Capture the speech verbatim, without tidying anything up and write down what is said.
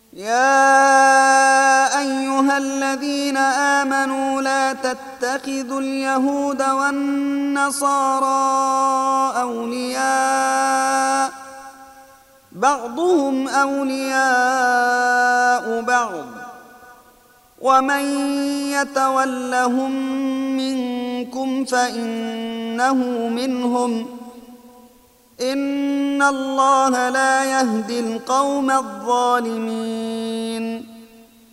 يا أيها الذين آمنوا لا تتخذوا اليهود والنصارى أولياء بعضهم أولياء بعض ومن يتولهم منكم فإنه منهم إن الله لا يهدي القوم الظالمين